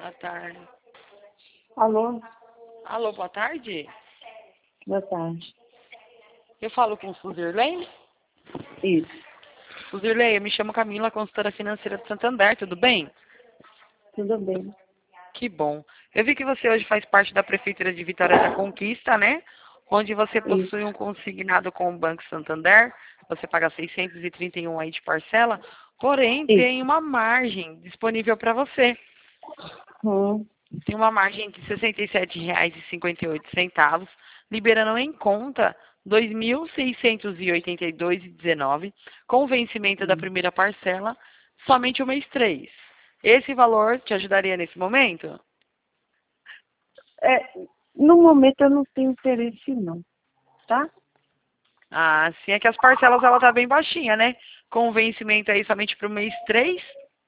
Boa tarde. Alô? Alô, boa tarde. Boa tarde. Eu falo com Suzirley? Isso. Suzirley, eu me chamo Camila, consultora financeira de Santander, tudo bem? Tudo bem. Que bom. Eu vi que você hoje faz parte da Prefeitura de Vitória da Conquista, né? Onde você possui um consignado com o Banco Santander. Você paga 631 aí de parcela, porém tem uma margem disponível para você. Tem uma margem de R$ 67,58, liberando em conta R$ 2.682,19, com o vencimento da primeira parcela somente o mês 3. Esse valor te ajudaria nesse momento? No momento eu não tenho interesse não, tá? Ah, sim, é que as parcelas ela tá bem baixinha, né? Com o vencimento aí somente para o mês 3.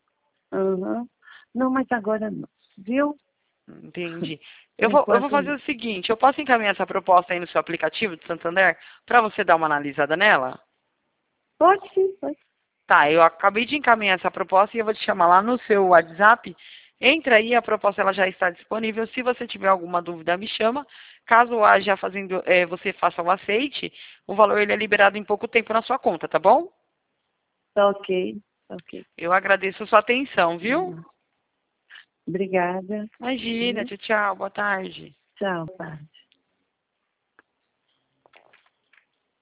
Não, mas agora não, viu? Entendi. Por Eu vou enquanto fazer não. o seguinte, eu posso encaminhar essa proposta aí no seu aplicativo de Santander para você dar uma analisada nela? Pode sim, pode. Tá, eu acabei de encaminhar essa proposta e eu vou te chamar lá no seu WhatsApp. Entra aí, a proposta ela já está disponível. Se você tiver alguma dúvida, me chama. Caso haja fazendo, você faça o aceite, o valor ele é liberado em pouco tempo na sua conta, tá bom? Tá ok, tá ok. Eu agradeço a sua atenção, viu? Obrigada. Imagina, tchau, tchau, boa tarde. Tchau, pai.